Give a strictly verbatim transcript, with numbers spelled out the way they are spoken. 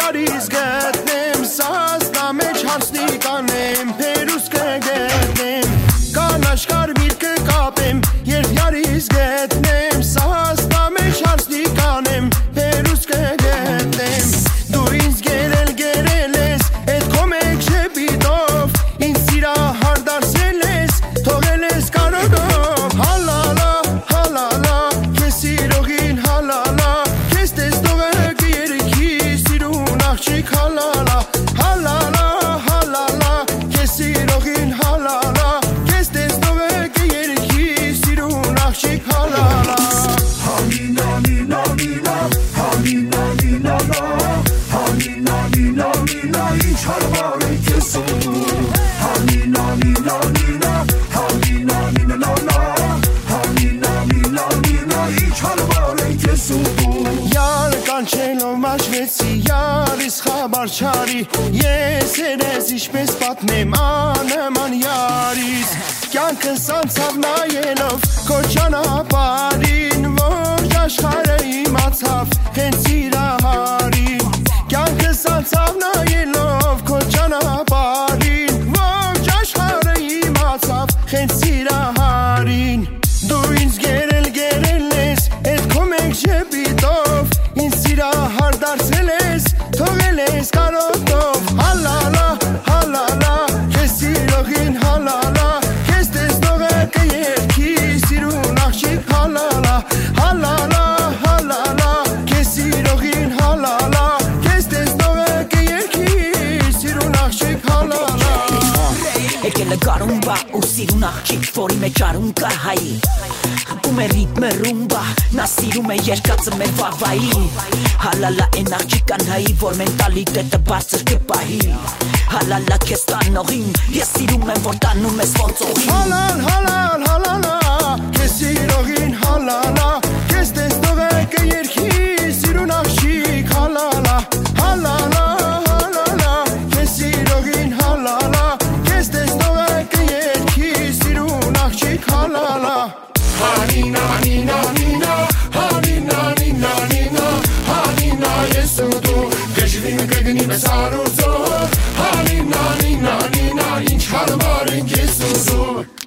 Երթարից գտնեմ Սազնա մեջ հարցնի կանեմ Պերուս կգտնեմ Կանաչ կարմիր կկապեմ Երբ յարից գտնեմ Սազնա մեջ հարցնի կանեմ Պերուս կգտնեմ Դու ինձ գերել գերել ես Էդ քո մեկ շեպիտով Ինձ սիրահար դարձել ես Թողել ես կարոտով Հալալա, հալալա Քեզ սիրողին հալալա Քեզ տեսնողը կերքի Սիրուն աղջիկ հալալա Հալալա, հալալա Քեզ սիրողին հալալա Քեզ տեսնողը կերքի Սիրուն աղջիկ հալալա Հանինա, նինա, նինա Հանինա, նինա, նա Հանինա, նինա, նինա Ինչ հարմար է քեզ ուր Հանինա, նինա, նինա Հանինա, նինա, նա, նա Հանինա, նինա, նինա Ինչ հարմար է քեզ ուր Յար կանչելով մաշվեցի Յարիս խաբար չարի Ես երես ինչպես պատմեմ Անման յարից Կյանքս անցավ նայելով Քո ճանապարհին Ողջ աշխարհը իմացավ Հենց սիրահարին Կյանքս անցավ նայելով Քո ճանապարհին Ողջ աշխարհը իմացավ Հենց սիրահարին Դու ինձ գերել գերել ես Էդ քո մեկ շեպիտով Ինձ սիրահար դարձել ես Թողել ես կարոտով Հալալա, հալալա Քեզ սիրողին հալալա Քեզ տեսնողը կերքի Սիրուն աղջիկ հալալա Հալալա, հալալա Քեզ սիրողին հալալա Քեզ տեսնողը կերքի Սիրուն աղջիկ հալալա Եկել է գարումբա ու սիրուն աղջիկ, որի մեջ արուն կա հայի Խմբում է ռիթմը ռումբա, նա սիրում է երկածը մեր վավայի Հալալա են աղջիկան հայի, որ մենտալիտետը բարձր կպահի Հալալա քեզ տանողին, ես սիրում եմ, որ տանում ես ոնց օղին Հալալ, հալալ, հալալա Քեզ սիրողին հալալա Քեզ տեսնողը կերքի Սիրուն աղջիկ հալալա Հալալա, հալալա Քեզ սիրողին հալալա Քեզ տեսնողը կերքի Սիրուն աղջիկ հալալա Հանինա, նինա, նինա Հանինա, նինա, նինա Հանինա, ես ու դու Գժվին կգնի մեզ արուծով Հանինա, նինա, նինա Ինչ հարմար ենք ես ու դու